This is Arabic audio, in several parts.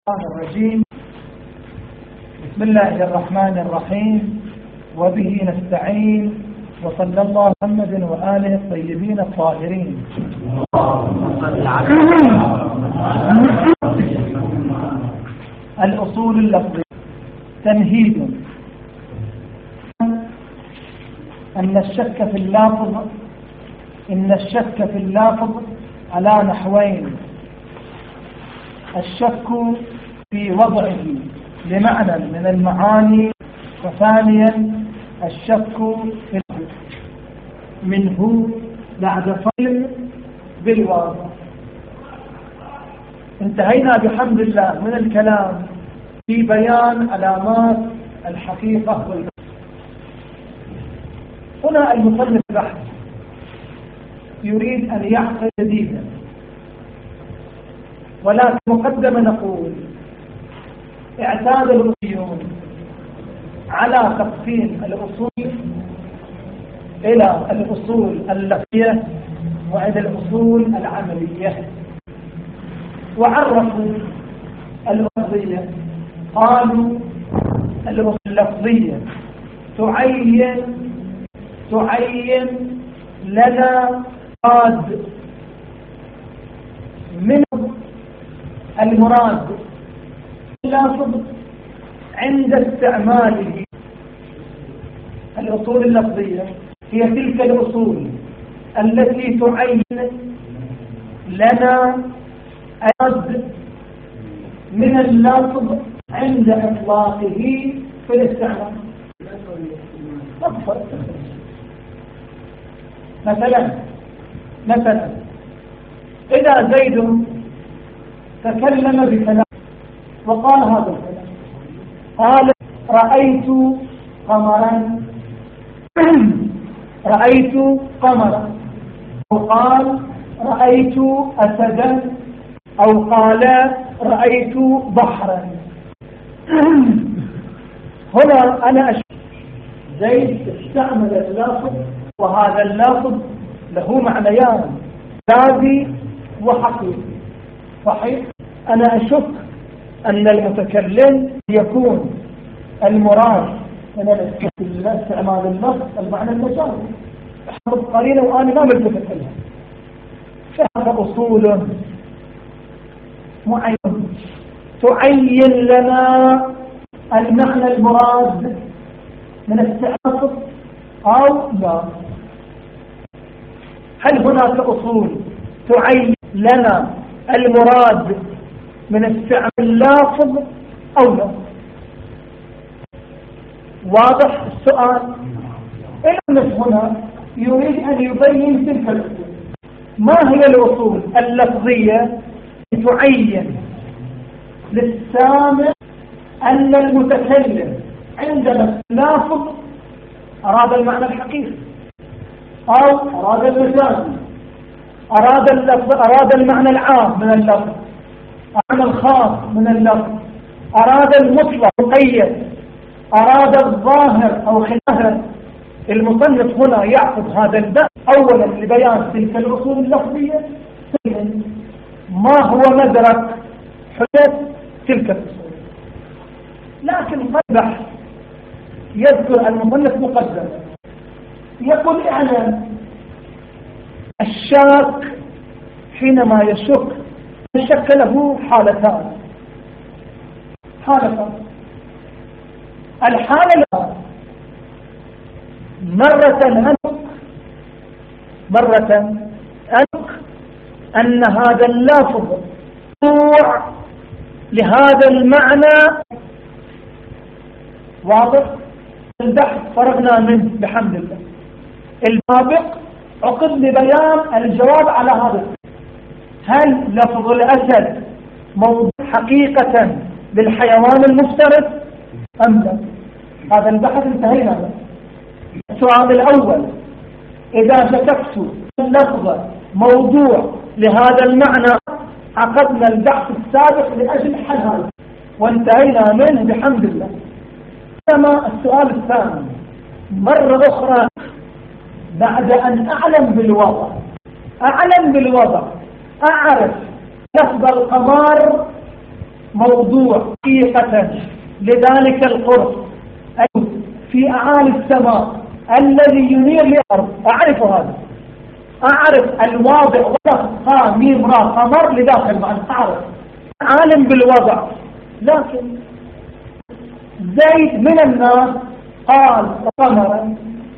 الرجيم. بسم الله الرحمن الرحيم، وبه نستعين، وصلى الله محمد وآله الطيبين الطاهرين. الأصول اللفظية. تمهيد: إن الشك في اللفظ على نحوين: الشك في وضعه لمعنى من المعاني، وثانيا الشك في منه بعد فهم بالواضح. انتهينا بحمد الله من الكلام في بيان علامات الحقيقة والبحث. هنا المصنف بحث يريد أن يعقد جديدا، ولكن مقدما نقول اعتاد الأصوليون على تقسيم الأصول إلى الأصول اللفظية وإلى الأصول العملية، وعرفوا اللفظية. قالوا الأصول اللفظية تعين لنا مراد من المراد اللفظ عند استعماله. الأصول اللفظية هي تلك الأصول التي تعين لنا المراد من اللفظ عند إطلاقه في الاستعمال. مثلا إذا زيد تكلم بكلام وقال هذا الكلام، قال رأيت قمرا، أو قال رأيت أسدا، أو قال رأيت بحرا. هنا أنا أشوف زيد استعمل اللفظ، وهذا اللفظ له معنيان: مجازي وحقيقي. صحيح؟ أنا أشك أن المتكلم يكون المراد من استعمال اللفظ المعنى المجازي. احفظ قليلا وأنا ما ملتفت لها. فهذا أصول معين تعين لنا المعنى المراد من استعمال أو لا. هل هناك أصول تعين لنا المراد من استعمال اللفظ أو لا؟ واضح السؤال؟ المصنف هنا يريد أن يبين تلك الأصول. ما هي الأصول اللفظية تعين للسامع أن المتكلم عندما اللفظ أراد المعنى الحقيقي، أو أراد المجازي، أراد المعنى العام من اللفظ، المعنى الخاص من اللفظ، أراد المطلق مقيد، أراد الظاهر أو خلافه. المصنف هنا يعقد هذا البحث أولا لبيان تلك الأصول اللفظية، ثانيا ما هو مدرك حدث تلك الأصول. لكن البحث يذكر المصنف مقدمة، يقول اعلم الشاك حينما يشك الشك له حالتان. الحالة الأولى مرة أنك أن هذا اللفظ موضوع لهذا المعنى. واضح؟ البحث فرغنا منه بحمد الله. السابق عقد لبيان الجواب على هذا. هل لفظ الأسد موضوع حقيقة للحيوان المفترس أم لا؟ هذا البحث انتهينا منه. السؤال الأول: إذا شككت اللفظ موضوع لهذا المعنى، عقدنا البحث السابق لأجل حل هذا وانتهينا منه بحمد الله. كما السؤال الثاني: مرة أخرى بعد أن أعلم بالوضع، أعرف لفظ القمر موضوع حقيقة لذلك القرص في أعالي السماء الذي ينير الأرض، أعرف هذا، أعرف الواضع وضع ميم را قمر لداخل معنى، أعرف عالم بالوضع. لكن زيد من الناس قال قمرا،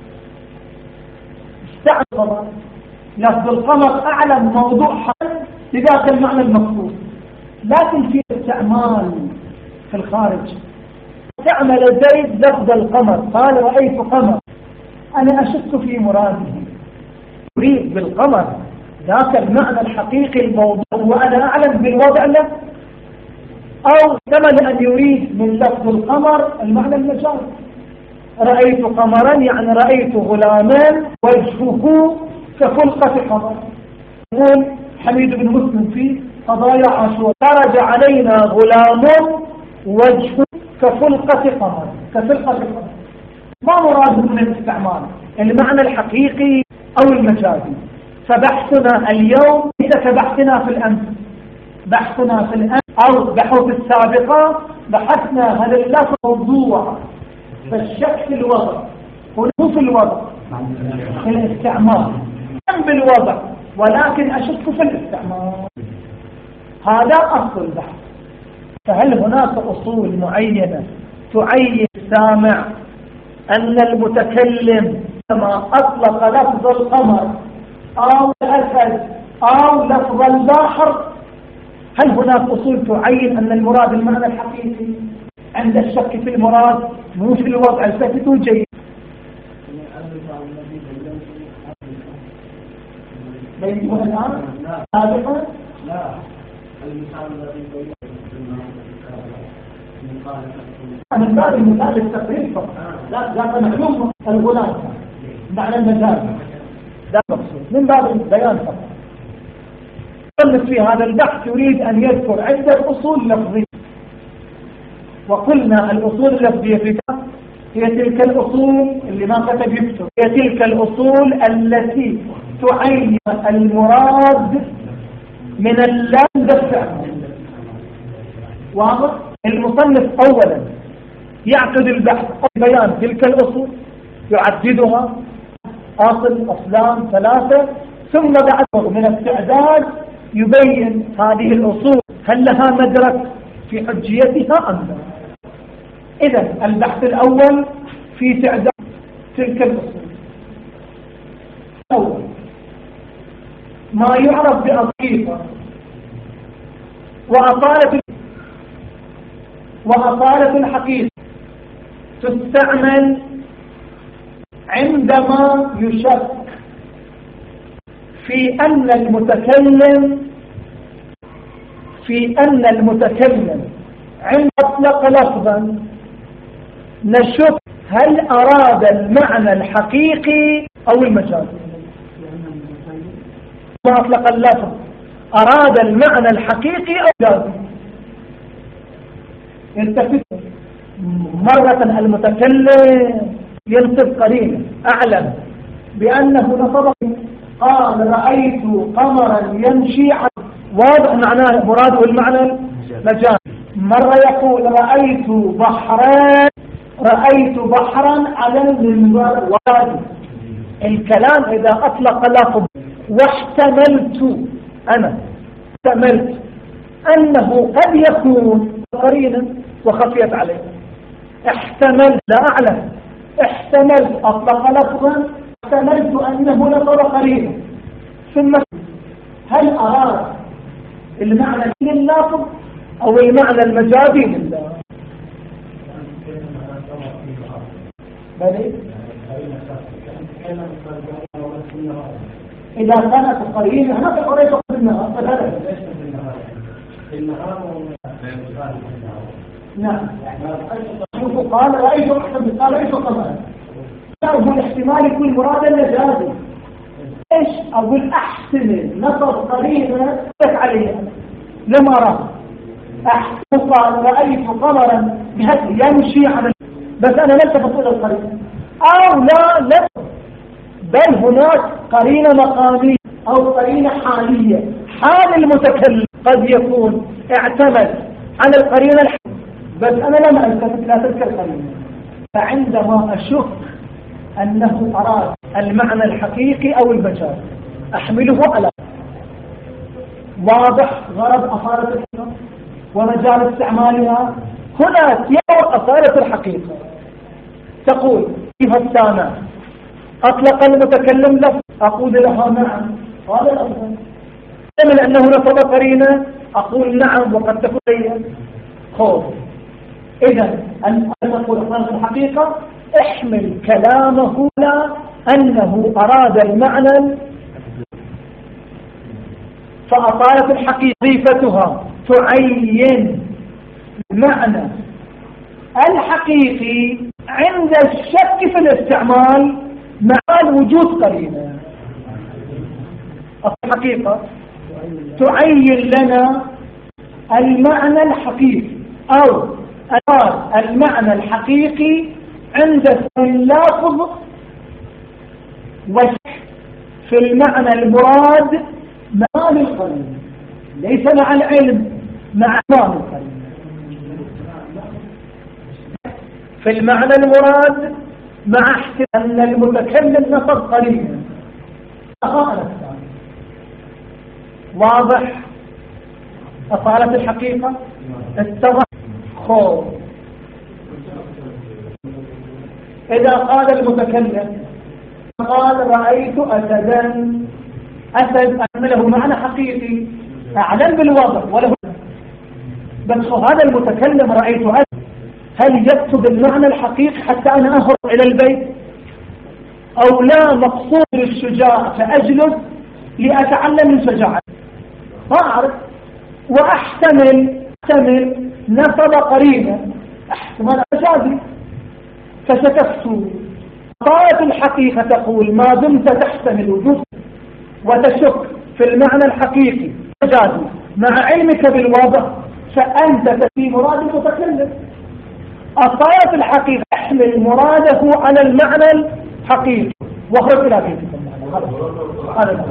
استعمل قمر، لفظ القمر أعلم موضوع حل لداخل معنى المقصود، لكن في استعمال في الخارج استعمل زيد لفظ القمر، قال رأيت قمر، أنا أشك في مراده، يريد بالقمر ذاك المعنى الحقيقي الموضوع وأنا أعلم بالوضع له، أو احتمل أن يريد من لفظ القمر المعنى المجازي. رأيت قمرا يعني رأيت غلاما وجهه كخلقة قمر. يقول حميد بن مسلم في قضايا عاشوراء خرج علينا غلام وجهه كخلقة قمر، كخلقة قمر. ما مراد من الاستعمال؟ المعنى الحقيقي أو المجازي. فبحثنا اليوم ليس كبحثنا في الأمس، بحثنا في الأمس أو بحوث السابقة بحثنا هذا اللفظ موضوع، فالشك في الوضع هو في الوضع في الاستعمال بالوضع، ولكن أشك في الاستعمال. هذا أصل البحث. فهل هناك أصول معينة تعين السامع أن المتكلم كما أطلق لفظ القمر أو الأسد أو لفظ البحر، هل هناك أصول تعين أن المراد المعنى الحقيقي عند الشك في المراد مو في الوضع السكت جيد؟ بينه الآن سابقا؟ لا، المثال الذي من باب المثال التقريب فقط، لا معلوم الغلام معنى المجاز، لا مقصود من باب البيان فقط. في هذا البحث يريد أن يذكر عدة أصول لفظية، وقلنا الأصول اللفظية في هي تلك الأصول اللي ما كتب يكتب، هي تلك الأصول التي تعين المراد من اللام بالفعل. واضح؟ المصنف أولا يعقد البحث بيان تلك الأصول، يعددها أصل أصلان ثلاثة، ثم بعد من التعداد يبين هذه الأصول هل لها مدرك في حجيتها أم لا. إذن البحث الأول في تعداد تلك الأصول. أول ما يعرف بأصيلة وأصالة الحقيقة تستعمل عندما يشك في أن المتكلم عند أطلق لفظا نشك هل أراد المعنى الحقيقي أو المجازي. ما أطلق اللفظ أراد المعنى الحقيقي أو المجازي. يلتفت مرة المتكلم ينصب قرينه أعلم بأنه نصب، قال رأيت قمرا يمشي واضح معناه مراده المعنى المجازي. مرة يقول رأيت بحرا على المنبر وادي. الكلام إذا أطلق لفظ واحتملت أنه قد يكون قرينا وخفيت عليه، احتملت لا أعلم، احتملت أطلق لفظا احتملت أنه نصب قرينا، ثم هل أراد المعنى اللفظ أو المعنى المجازي لله؟ إذا كانت قرينة هناك قرينة بالنهار فهذا نعم. قال رأيت أحسن، قال رأيت قمرا، هو الاحتمال يكون مراد المجازي. ايش اقول؟ احتمل نصب قرينة عليها لما رأى احتمل قال رأيت قمرا يمشي على، بس انا لم تفصل القرينة او لا بل هناك قرينة مقامية أو قرينة حالية. حال المتكلم قد يكون اعتمد عن القرينة بس أنا لم ألتفت لا تلك القرينة. فعندما أشك أنه أراد المعنى الحقيقي أو المجاز أحمله على واضح غرض أصالة الحقيقة ومجال استعمالها. هنا سياق أصالة الحقيقة تقول كيف السامع أطلق المتكلم لفظ أقول لها نعم قال الأفضل، من أنه نصب قرينة أقول نعم وقد تكون هي خوف. إذا أن تقول أصالة الحقيقة احمل كلامه على أنه أراد المعنى. فأصالة الحقيقة وظيفتها تعين المعنى الحقيقي عند الشك في الاستعمال مع وجود قرينة. الحقيقة تعين لنا المعنى الحقيقي أو المعنى الحقيقي عند اللفظ والشك في المعنى المراد مع القرينة، ليس مع العلم، مع القرينة. في المعنى المراد مع احتمال أن المتكلم نصب قرينة. واضح أصالة الحقيقة اتضح خوف. إذا قال المتكلم قال رأيت أسدا، أسد أن له معنى حقيقي أعلم بالوضع وله، بس هذا المتكلم رأيت أسد هل يقصد المعنى الحقيقي حتى أنا أهرب إلى البيت، أو لا مقصود الشجاع فأجلس لأتعلم من شجاعة؟ ما أعرف. وأحتمل نصب قرينة احتمال أجازي فستفسو. طائف الحقيقة تقول ما دمت تحتمل وجود وتشك في المعنى الحقيقي أجازي مع علمك بالوضع فأنت تفي مراد المتكلم. أصالة الحقيقة احمل مراده على المعنى الحقيقي واخرج إلى بيتك المعنى. هذا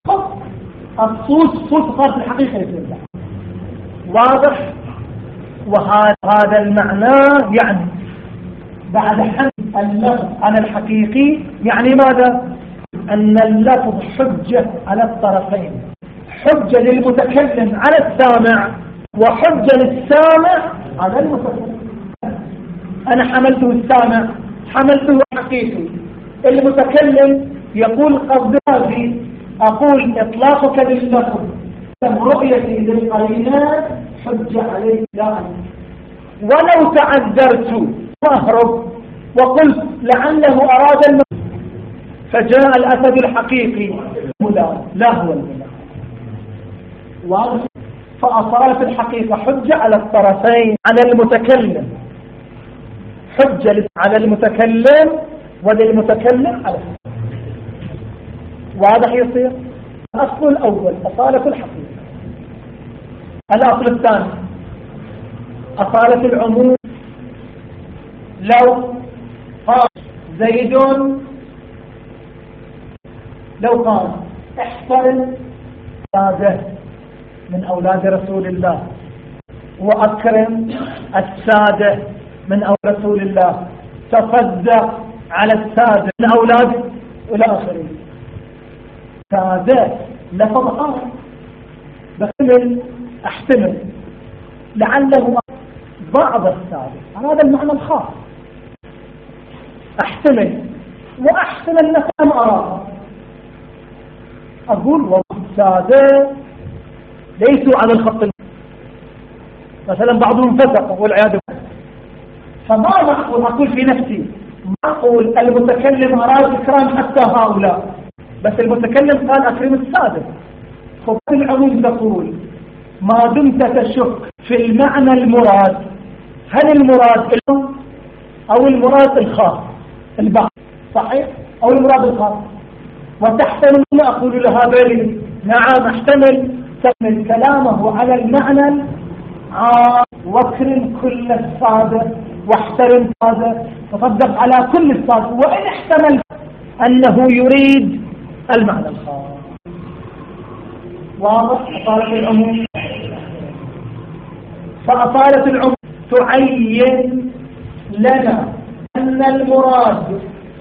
الصوت صوت الحقيقة يتبع واضح. وهذا المعنى يعني بعد حمل اللفظ على الحقيقي يعني ماذا؟ أن اللفظ حجة على الطرفين، حجة للمتكلم على السامع وحجة للسامع على المتكلم. أنا حملته السامع، حملته حقيقي. المتكلم يقول قصدي أقول إطلاقك لللفظ رؤيتي للقرينات حجة عليه لا. ولو تعذرت أهرب وقلت لعله أراد المعنى فجاء الأسد الحقيقي لا هو المعنى. فأصالة الحقيقة حجة على الطرفين، على المتكلم حجة على المتكلم وللمتكلم على الطرفين. واضح يصير؟ الأصل الأول أصالة الحقيقة. الأصل الثاني أصالة العموم. لو قال زيد، لو قال احترم أولاده من أولاد رسول الله وأكرم السادة من أولاد رسول الله، تصدق على السادة من أولاده إلى آخره. سادة لفظ آخر احتمل لعله بعض السادة، هذا المعنى الخاص. احتمل وأحتمل نفهم أراها. أقول والله السادة ليسوا على الخط مثلا بعضهم فسق والعياذ بالله. فما أقول في نفسي، ما أقول المتكلم أراد إكرام حتى هؤلاء، بس المتكلم قال أكرم السادة. خب العموم تقول ما دمت تشك في المعنى المراد، هل المراد العموم أو المراد الخاص البعض صحيح أو المراد الخاص؟ وتحتمل أقول لها بلي نعم احتمل، تحمل كلامه على المعنى واكرم كل السادة واحترم هذا تصدق على كل السادة، وإن احتمل أنه يريد المعنى الخاص. واضح؟ أصالة العموم. فأصالة العموم تعين لنا أن المراد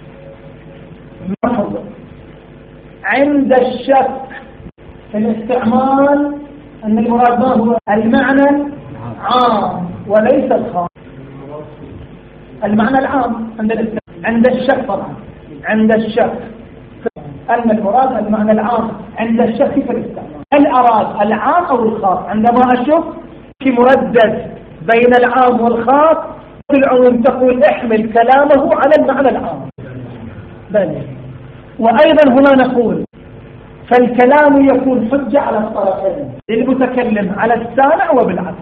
محض عند الشك في الاستعمال، أن المراد ما هو المعنى العام وليس الخاص. المعنى العام عند الشك طبعا، عند الشك أن المراد المعنى العام عند الشك في الاستعمال. هل أراد العام أو الخاص؟ عندما أشك في مردد بين العام والخاص في العموم تقول احمل كلامه على المعنى العام. بل وأيضا هنا نقول فالكلام يكون حجة على الطرفين، للمتكلم على السامع وبالعكس.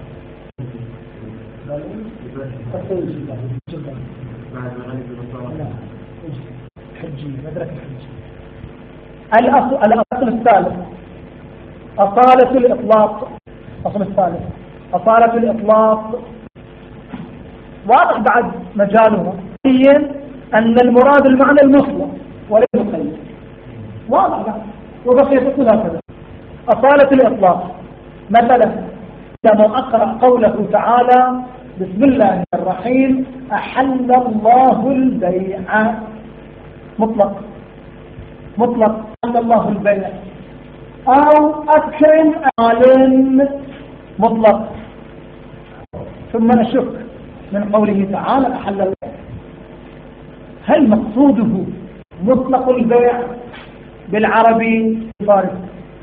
الأصل الثالث أصالة الإطلاق. الأصل الثالث أصالة الإطلاق واضح بعد مجاله، أن المراد المعنى المطلق وليس المقيد، واضح بعد وبقي تقول هكذا أصالة الإطلاق. مثلا لما أقرأ قوله تعالى بسم الله الرحيم أحل الله البيع، مطلق مطلق، أحل الله البيع. أو أكرم عالم، مطلق. ثم نشك من قوله تعالى أحل البيع، هل مقصوده مطلق البيع بالعربي الفارسي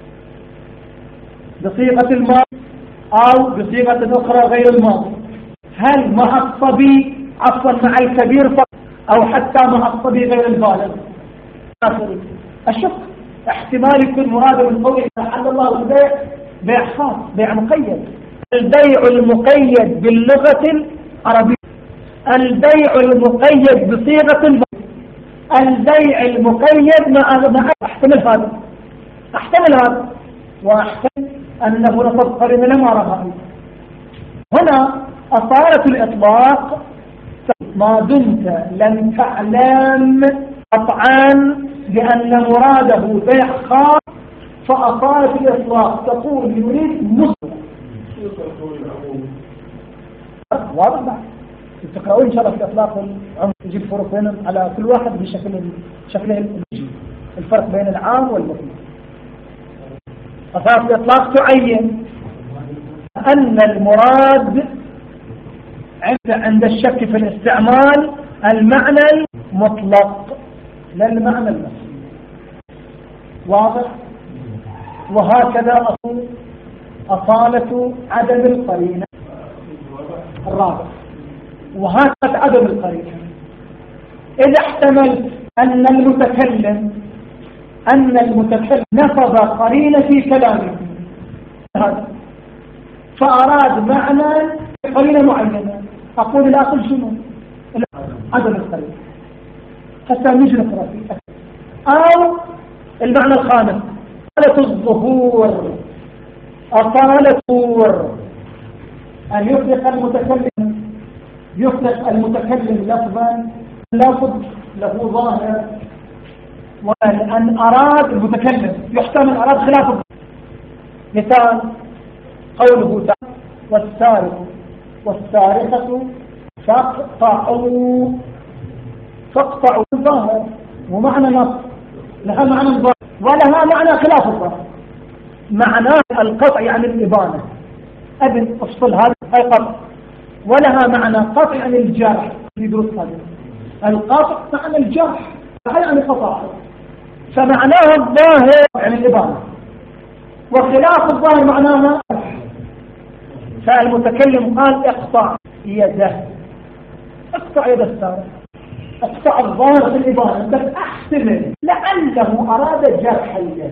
بصيغة الماضي أو بصيغة أخرى غير الماضي؟ هل مع الصبي عفوا مع الكبير فقط أو حتى مع الصبي غير البالغ؟ الشك احتمال يكون مراد من قوله أحل الله البيع بيع خاص، بيع مقيد. البيع المقيد باللغة العربية، البيع المقيد بصيغة الماضي، البيع المقيد مع احتمل هذا، احتمل هذا، واحتمل أنه نصب قرن لما رأى. هنا أصالة الإطلاق ما دمت لم تعلم قطعا بأن مراده بيع خاص، فأصالة الإطلاق تقول يريد مطلق. واضح بعد تقرأون إن شاء الله في الإطلاق يجيب فرق بينهم على كل واحد شكله الفرق بين العام والمطلق. أصالة الإطلاق تعين أن المراد عند الشك في الاستعمال المعنى المطلق لا المعنى المطلق. واضح؟ وهكذا أقول أصالة عدم القرينة الرابع، وهكذا عدم القرينة إذا احتملت أن المتكلم نفذ قرينة في كلامه هذا فأراد معنى قرينة معينة، أقول الأصل شنو؟ عدم القرينة. حتى نجي نقرأ فيه. أو المعنى الخامس أصالة الظهور. أصالة الظهور أن يطلق المتكلم لفظا لفظ له ظاهر، وأن أراد المتكلم يحتمل أراد خلافه. مثال قوله تعالى والسارق والسارقة فاقطعوا الظاهر، ومعنى نص لها معنى الظاهر ولها معنى خلاف الظاهر. معناه القطع يعني الإبانة، أبن أفصل هذا أي قطع، ولها معنى قطع يعني الجرح. في دروس هذا القطع معنى الجرح يعني قطع، فمعناها الظاهر يعني الإبانة، وخلاف الظاهر معناها. فالمتكلم قال اقطع يده، اقطع يد السارق، اقطع الظاهر في الإبانة، بس احتمل لعله أراد جرح اليد.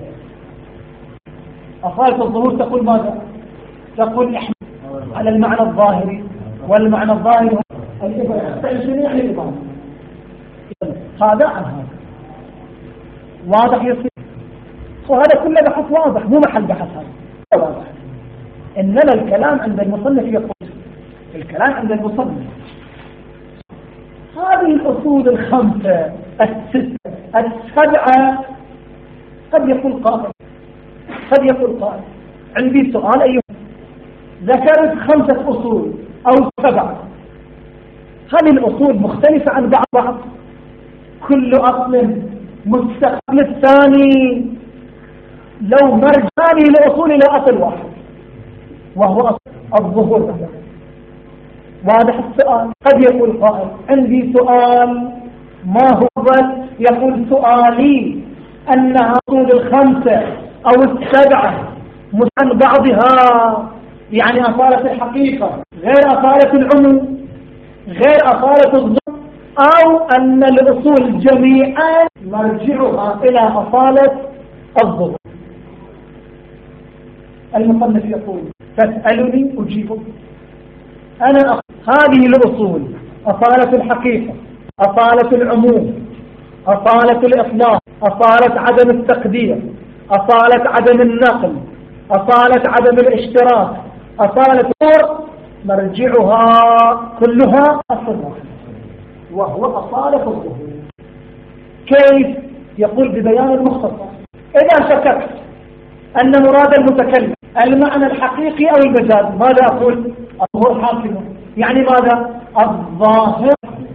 أصالة الظهور تقول ماذا؟ تقول احمل على المعنى الظاهري، والمعنى الظاهري هو الإبانة، يعني الإبانة. هذا عن هذا واضح يصير، وهذا كله بحث واضح، مو محل بحث هذا واضح. إنما الكلام عند المصنف يقول الكلام عند المصنف هذه الأصول الخمسة الستة السبعة. قد يقول قائل عندي سؤال أيها ذكرت 5 أصول أو 7. هذه الأصول مختلفة عن بعض، كل أصل مستقل الثاني. لو مرجاني لأصول إلى أصل واحد وهو أصل الظهور. واضح السؤال؟ قد يقول قائل عندي سؤال، ما هو؟ يقول سؤالي أن أصول 5 أو 7 عن بعضها، يعني أصالة الحقيقة غير أصالة العموم غير أصالة الظهور، أو أن الأصول جميعا مرجعها إلى أصالة الظهور. المصنف يقول تسألني أجيبك. أنا هذه الأصول أصالة الحقيقة، أصالة العموم، أصالة الإطلاق، أصالة عدم التقدير، أصالة عدم النقل، أصالة عدم الاشتراك، أصالة الظهور، مرجعها كلها أصل واحد وهو أصالة الظهور. كيف؟ يقول ببيان المختصر. إذا شككت أن مراد المتكلم المعنى الحقيقي أو المجاز، ماذا أقول؟ الظهور حاكم، يعني ماذا؟ الظاهر،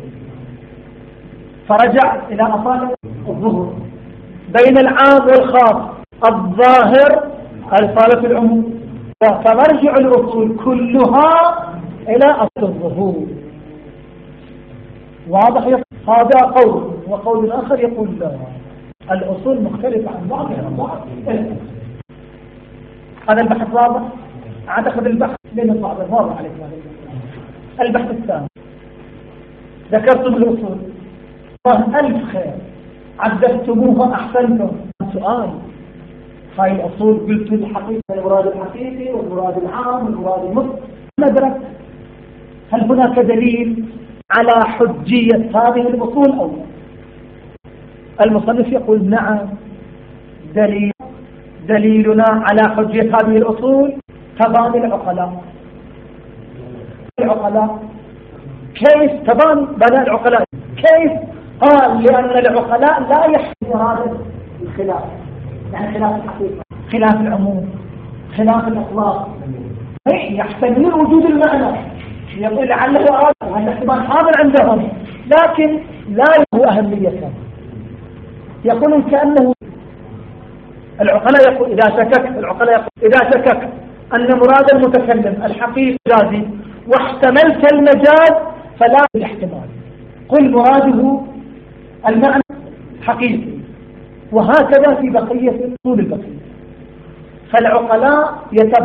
فرجع إلى أصالة الظهور. بين العام والخاص الظاهر أصالة العموم، فمرجع الأصول كلها إلى أصل الظهور. واضح؟ هذا قول، وقول الآخر يقول لا، الأصول مختلفة عن بعضها. هذا البحث واضح؟ أعتقد البحث لين صعب واضح عليك. البحث الثاني ذكرتم الأصول، ألف خير، عددتموها أحسنتم. سؤال، هاي الأصول قلت الحقيقة، المراد الحقيقي والمراد العام والمراد المطلق، ندرك هل هناك دليل على حجية هذه الأصول أو لا؟ المصنف يقول نعم، دليلنا على حجية هذه الأصول تبان العقلاء. كيف تبان بناء العقلاء؟ كيف؟ قال لأن العقلاء لا يحتمل هذا الخلاف، يعني خلاف الحقيقة، خلاف العموم، خلاف الإطلاق، يحتمل وجود المعنى. يقول لعله أراد هذا الاحتمال حاضر عندهم، لكن لا له أهمية. يقولون كأنه العقلاء يقول إذا شكك أن مراد المتكلم الحقيقي جازي واحتملت المجاز فلا الاحتمال، قل مراده المعنى حقيقي. وهكذا في بقية طول البقية. فالعقلاء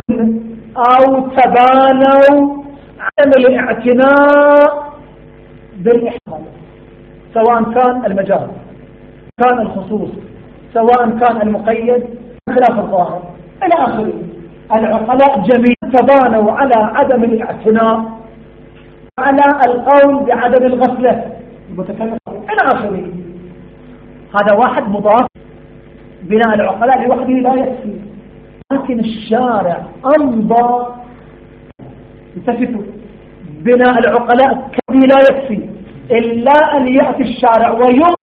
تبانوا عدم الاعتناء بالاحتمال، سواء كان المجاز، كان الخصوص، سواء كان المقيد، خلاف الظاهر إلى آخره. العقلاء جميعا تبانوا على عدم الاعتناء، على القول بعدم الغفلة المتكلم إلى آخره. هذا واحد مضاف. بناء العقلاء لوحده لا يكفي، لكن الشارع أمضى. التفتوا، بناء العقلاء كذي لا يكفي إلا أن يأتي الشارع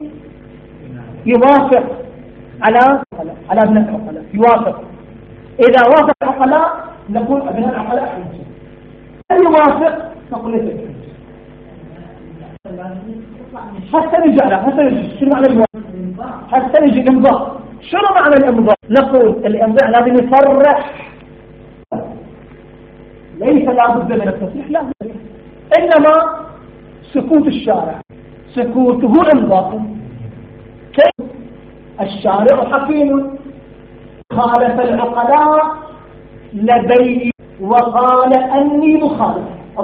يوافق على بناء العقلاء، يوافق. إذا وافق العقلاء نقول بناء العقلاء حجة، هل يوافق نقول ليس حتى نجي شنو معنى الوافق؟ حتى نجي الإمضاء. شنو معنى الإمضاء؟ نقول الإمضاء لازم يصرح، ليس لابد من التصريح، لا، إنما سكوت الشارع، سكوته إمضاء. كيف؟ الشارع حكيم، خالف العقلاء لدي وقال أني مخالف،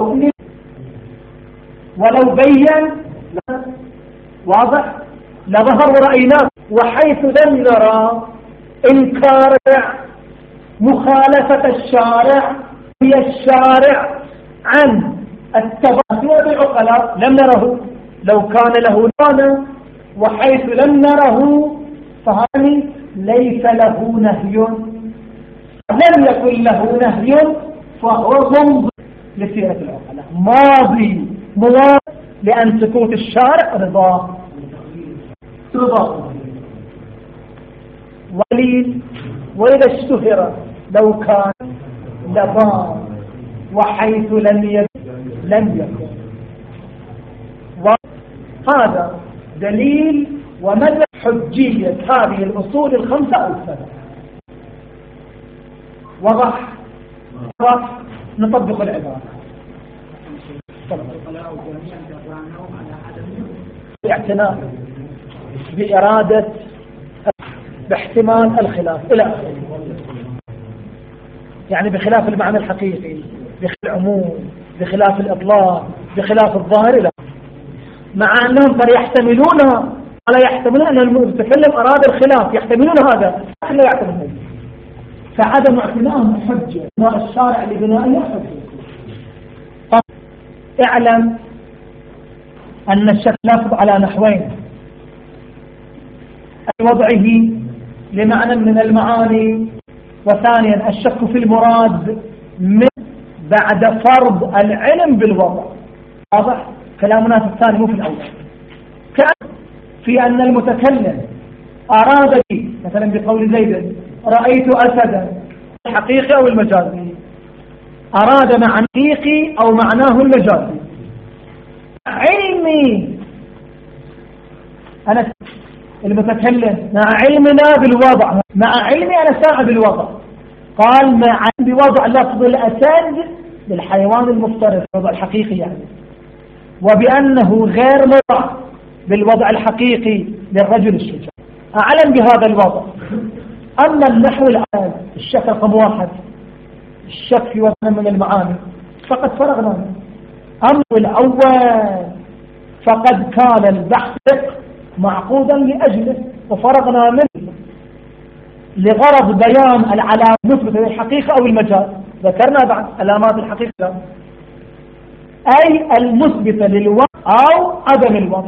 ولو بين واضح لظهر رأيناه. وحيث لم نرى إنكار مخالفة الشارع هي الشارع عن التباطؤ بالعقلاء لم نره، لو كان له لنا، وحيث لم نره فهذا ليس له نهي. لم يكن له نهي فهو ضمن لسيرة العقلاء، ماضي موافق، لأن سكوت الشارع رضاه. وليل وإذا اشتهر لو كان لبان وحيث لم يكن. وهذا دليل ومدى حجية هذه الأصول الخمسة أو السبعة. وضح نطبق العبارة. الاعتناء بإرادة باحتمال الخلاف إلى آخره، يعني بخلاف المعنى الحقيقي، بخلاف العموم، بخلاف الإطلاق، بخلاف الظاهر، إلى مع أنهم يحتملون ولا يحتملون أن المتكلم أراد الخلاف، يحتملون هذا لا يحتملون. فعدم اعتنائهم حجة، بناء الشارع لبنائه حجة. اعلم أن الشك لفظ على نحوين: وضعه لمعنى من المعاني، وثانيا الشك في المراد من بعد فرض العلم بالوضع. واضح كلامنا في الثاني مو في الأول. كأن في أن المتكلم أراد مثلا بقول زيد رأيت أسدا، الحقيقي أو المجازي، أراد معنى حقيقي أو معناه المجازي. علمي أنا المتكلم مع علمنا بالوضع، مع علمي أنا ساعد بالوضع، قال مع بوضع لفظ الأسد للحيوان المفترس، الوضع الحقيقي يعني، وبأنه غير موضع بالوضع الحقيقي للرجل الشجاع. أعلم بهذا الوضع. أما النحو الآن الشك رقم 1 الشك في وضع من المعاني فقد فرغنا منه. أما الأول فقد كان البحث معقودا لأجله وفرغنا منه لغرض بيان العلامات المثبتة للحقيقة أو المجاز. ذكرنا بعد علامات الحقيقة أي المثبتة للوضع أو عدم الوضع.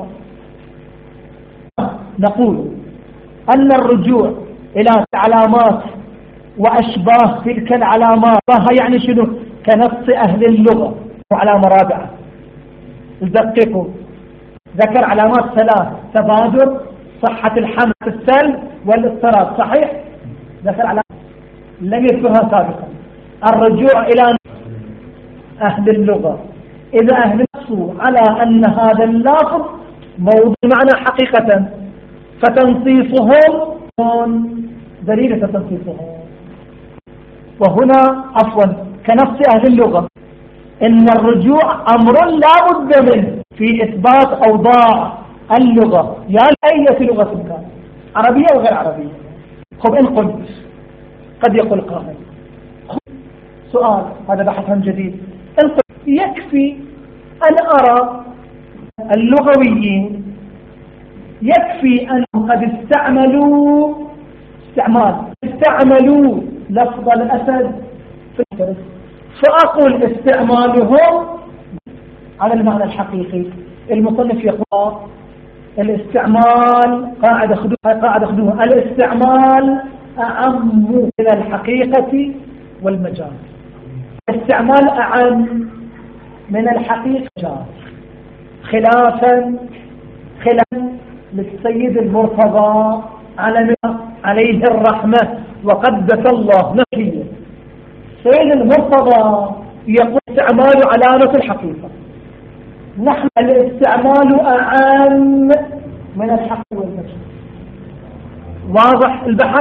نقول أن الرجوع إلى علامات وأشباه تلك العلامات يعني شنو؟ كنص أهل اللغة. وعلامة رابعة دققوا، ذكر علامات 3: تبادر، صحة الحمل في السلب، والاضطراب. صحيح؟ ذكر علامات لم يذكرها سابقا. الرجوع إلى أهل اللغة، إذا أهل نصوا على أن هذا اللفظ موضوع معنى حقيقة فتنصيصهم دليل تنصيصهم. وهنا عفوا كنص أهل اللغة إن الرجوع أمر لا بد منه في إثبات أوضاع اللغة، يا أي لغة كان، عربية أو غير عربية. خب إن قلت قد يقول قائل سؤال، هذا بحث جديد، إن قلت يكفي أن أرى اللغويين يكفي أنهم قد استعملوا لفظ الأسد في الفرس، فأقول استعمالهم على المعنى الحقيقي. المصنف يقول الاستعمال قاعدة خدوها، الاستعمال أعم من الحقيقة والمجاز. الاستعمال أعم من الحقيقة خلافا للسيد المرتضى عليه الرحمة وقدس الله نفسه. السيد المرتضى يقول استعمال علامة الحقيقة، نحن الاستعمال أعم من الحق والمجاز. واضح البحث؟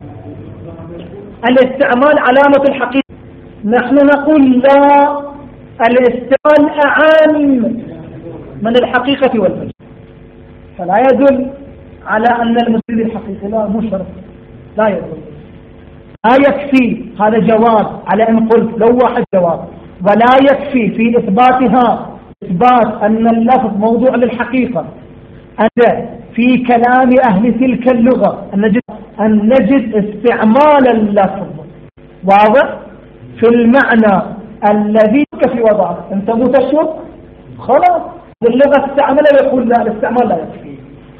الاستعمال علامة الحقيقة، نحن نقول لا، الاستعمال أعم من الحقيقة والمجاز. فلا يدل على أن المسلم الحقيقي، لا مو شرط، لا يدل. لا يكفي هذا جواب على أن قلت لو واحد جواب، ولا يكفي في إثباتها إثبات أن اللفظ موضوع للحقيقة أن في كلام أهل تلك اللغة أن نجد استعمال اللفظ واضح في المعنى الذي في وضعه. أنت متشك خلاص اللغة استعمل، يقول لا، الاستعمال لا يكفي،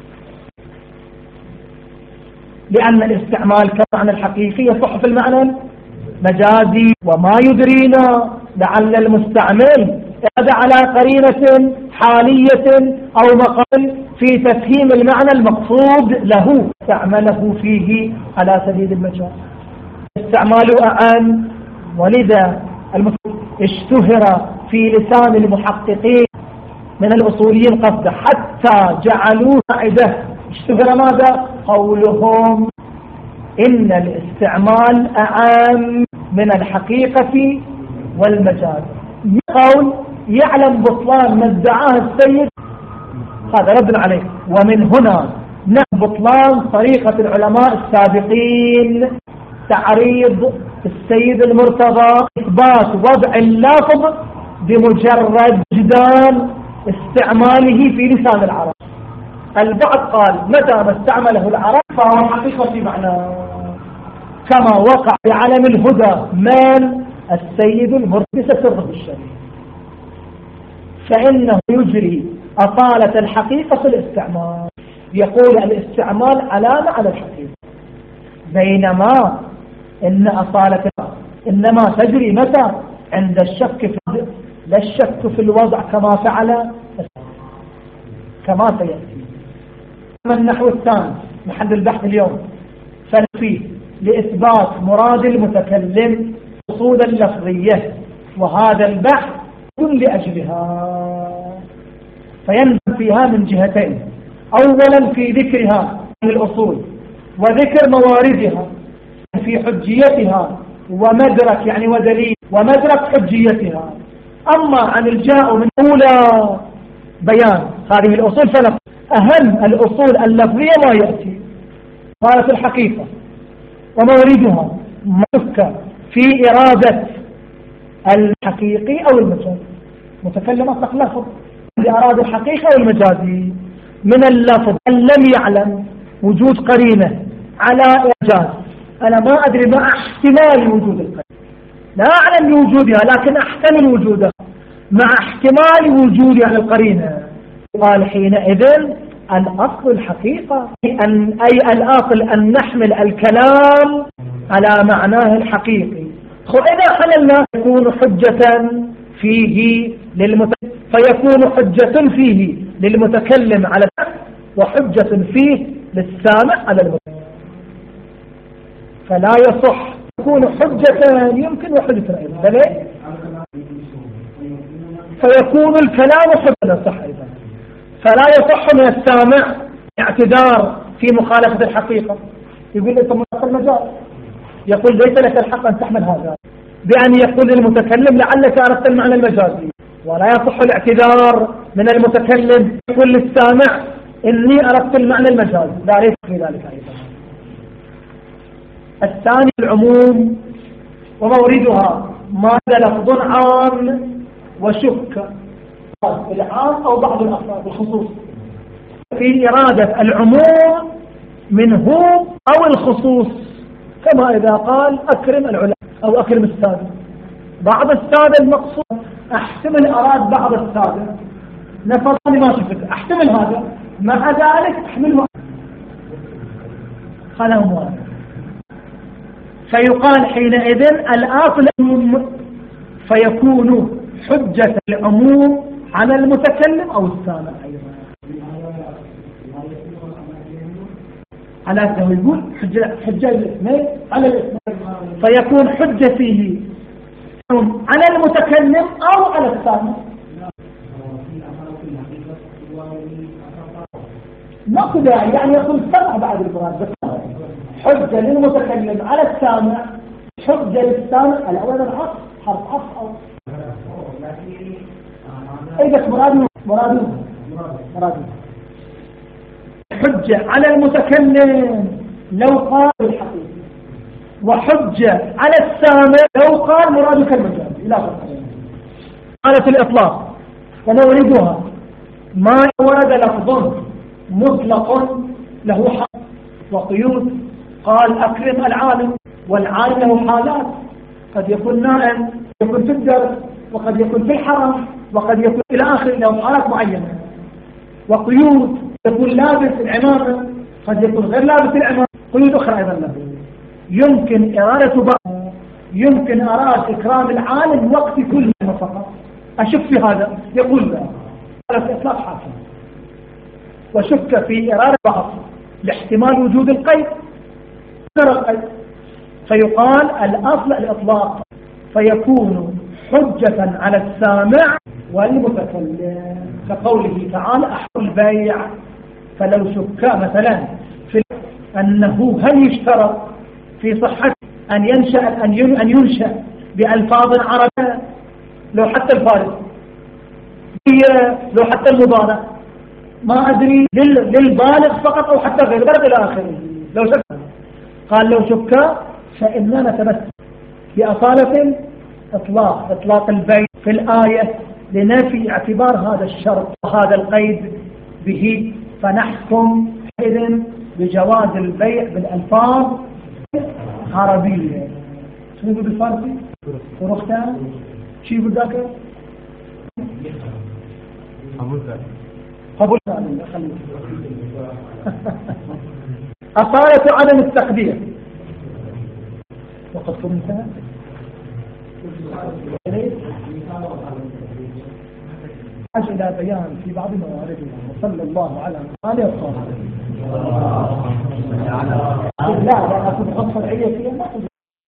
لأن الاستعمال كمعنى الحقيقي يصح في المعنى مجازي. وما يدرينا لعل المستعمل هذا على قرينة حالية أو مقال في تفهيم المعنى المقصود له استعمله فيه على سبيل المجاز. استعمال أعم، ولذا اشتهر في لسان المحققين من الأصوليين قصده حتى جعلوه قاعدة. اشتهر ماذا؟ قولهم إن الاستعمال أعام من الحقيقة والمجاز. قول يعلم بطلان ما ادعاه السيد، هذا رد عليه. ومن هنا بطلان طريقة العلماء السابقين تعريض السيد المرتضى إثبات وضع اللفظ بمجرد جدال استعماله في لسان العرب. البعض قال متى ما استعمله العرب فهو حقيقة في معناه، كما وقع بعلم الهدى من السيد المرتضى سره الشريف، فإنه يجري أصالة الحقيقة في الاستعمال، يقول الاستعمال علامة على الحقيقة، بينما إن أصالة إنما تجري متى؟ عند الشك في لا الشك في الوضع كما فعل كما سيأتي. أما النحو الثاني محل البحث اليوم فيه لإثبات مراد المتكلم أصولا لفظية، وهذا البحث كن لأجلها، فينبغي فيها من جهتين: أولا في ذكرها من الأصول وذكر مواردها في حجيتها ومدرك يعني ودليل ومدرك حجيتها. أما عن الجاء من أولى بيان هذه الأصول فنقول أهم الأصول اللفظية ما يأتي قالت الحقيقة وموردها مكة في إرادة الحقيقي أو المجاز. متكلم أطلق لفظ لأراد الحقيقة أو المجازي. من اللفظ أن لم يعلم وجود قرينة على إعجاز، أنا ما أدري مع احتمال وجود القرينة، لا أعلم بوجودها لكن أحتمل وجودها، مع احتمال وجودها القرينة، قال حينئذ الأصل الحقيقة، أي الأصل أن نحمل الكلام على معناه الحقيقي. إذا حملنا يكون حجة فيه فيكون حجة فيه للمتكلم على وحجة فيه للسامع على المتكلم، فلا يصح يكون حجة يمكن وحجة أيضا، فيكون الكلام حجة صح أيضا، فلا يصح من السامع اعتذار في مخالفة الحقيقة، يقول أنت مطلق المجال، يقول ليس لك الحق أن تحمل هذا، بأن يقول للمتكلم لعلك أردت المعنى المجازي، ولا يصح الاعتذار من المتكلم يقول للسامع إني أردت المعنى المجازي، لا ليس في ذلك أيضا. الثاني العموم وموردها ماذا لفظ عام وشك العام أو بعض الأفراد الخصوص في إرادة العموم منه أو الخصوص، كما إذا قال أكرم العلماء أو أكرم السادة، بعض السادة المقصود أحتمل أراد بعض السادة نفضني ما شفت أحتمل هذا، مع ذلك أحمله خلهم واحد، فيقال حينئذ الأصل فيكون حجة العموم على المتكلم أو السامع أيضا، على أنه يقول حجة الاثنين على الاثنين، فيكون حجة فيه على المتكلم أو على السامع. ما كده يعني يقول سمع بعد المراد، حجة للمتكلم على السامع، حجة للسامع الأول العصر حرف عصر أو إذا مراد حجة على المتكلم لو قال الحقيقة، وحجة على السامع لو قال مرادك المجاز إلى آخره. قالت الإطلاق ونوردها ما ورد لفظ مطلق له حق وقيود، قال أكرم العالم، والعالم له حالات، قد يكون نائم، يكون في الدرس، وقد يكون في الحرم، وقد يكون إلى آخر له حالات معينة، وقيود يكون لابس العمامة، قد يكون غير لابس العمامة، قيود أخرى أيضا له. يمكن إرادة بعض، يمكن أراد إكرام العالم وقت كل فقط، أشك في هذا، يقول لا، على إطلاق حاكم، وشك في إرادة بعض لاحتمال وجود القيد، فيقال الأصل الإطلاق، فيكون حجة على السامع والمتكلم، كقوله تعالى أحق البيع. فلو شك مثلا في أنه هل يشترط في صحة أن ينشأ بألفاظ عربية، لو حتى الفارس، لو حتى المضارع، ما أدري للبالغ فقط أو حتى غير بالغ إلى آخره. لو شك قال لو شك فإننا نتمسك بأصالة إطلاق البيع في الآية لنفي اعتبار هذا الشرط وهذا القيد به، فنحكم إذن بجواز البيع بالألفاظ عربية. شو يقول بالفارسي؟ ورختان شو يقول ذاك؟ قبول أصالة عدم التقدير. وقد كنت حاجة إلى بيان في بعض مواردها. وصلى الله على آله وصحبه. لا أكون خطفة العية فيها ما